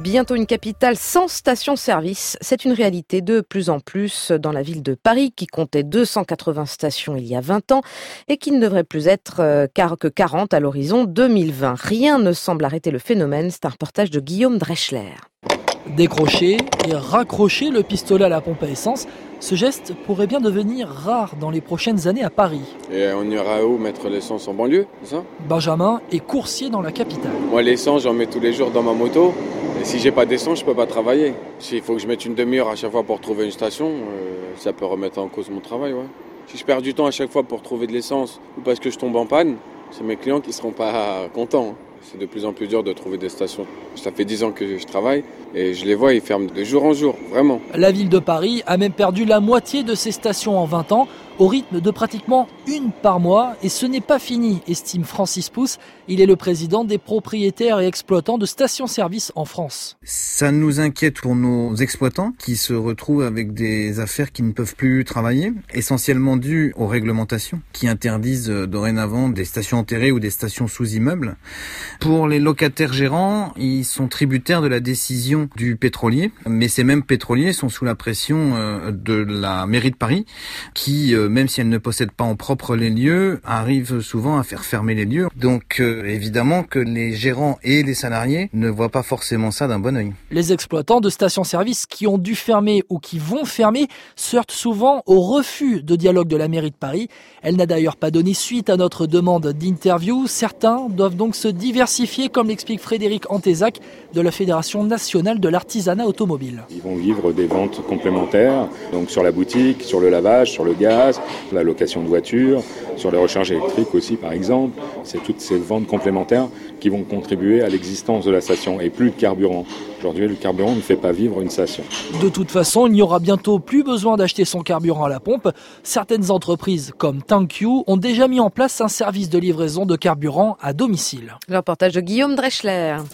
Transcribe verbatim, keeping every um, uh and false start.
bientôt une capitale sans station-service. C'est une réalité de plus en plus dans la ville de Paris qui comptait deux cent quatre-vingts stations il y a vingt ans et qui ne devrait plus être que quarante à l'horizon deux mille vingt. Rien ne semble arrêter le phénomène. C'est un reportage de Guillaume Dreschler. Décrocher et raccrocher le pistolet à la pompe à essence, ce geste pourrait bien devenir rare dans les prochaines années à Paris. Et on ira où mettre l'essence en banlieue, c'est ça ? Benjamin est coursier dans la capitale. Moi l'essence j'en mets tous les jours dans ma moto et si j'ai pas d'essence je peux pas travailler. S'il faut que je mette une demi-heure à chaque fois pour trouver une station, euh, ça peut remettre en cause mon travail. Ouais. Si je perds du temps à chaque fois pour trouver de l'essence ou parce que je tombe en panne, c'est mes clients qui seront pas contents. C'est de plus en plus dur de trouver des stations. Ça fait dix ans que je travaille et je les vois, ils ferment de jour en jour, vraiment. La ville de Paris a même perdu la moitié de ses stations en vingt ans, au rythme de pratiquement une par mois. Et ce n'est pas fini, estime Francis Pousse. Il est le président des propriétaires et exploitants de stations-service en France. Ça nous inquiète pour nos exploitants qui se retrouvent avec des affaires qui ne peuvent plus travailler, essentiellement dues aux réglementations qui interdisent dorénavant des stations enterrées ou des stations sous immeubles. Pour les locataires gérants, ils sont tributaires de la décision du pétrolier, mais ces mêmes pétroliers sont sous la pression de la mairie de Paris qui, même si elle ne possède pas en propre les lieux, arrive souvent à faire fermer les lieux. Donc euh, évidemment que les gérants et les salariés ne voient pas forcément ça d'un bon œil. Les exploitants de stations-service qui ont dû fermer ou qui vont fermer se heurtent souvent au refus de dialogue de la mairie de Paris. Elle n'a d'ailleurs pas donné suite à notre demande d'interview. Certains doivent donc se diversifier, comme l'explique Frédéric Antézac de la Fédération nationale de l'artisanat automobile. Ils vont vivre des ventes complémentaires, donc sur la boutique, sur le lavage, sur le gaz, la location de voitures, sur les recharges électriques aussi par exemple. C'est toutes ces ventes complémentaires qui vont contribuer à l'existence de la station et plus de carburant. Aujourd'hui, le carburant ne fait pas vivre une station. De toute façon, il n'y aura bientôt plus besoin d'acheter son carburant à la pompe. Certaines entreprises comme Thank You ont déjà mis en place un service de livraison de carburant à domicile. Le reportage de Guillaume Dreschler.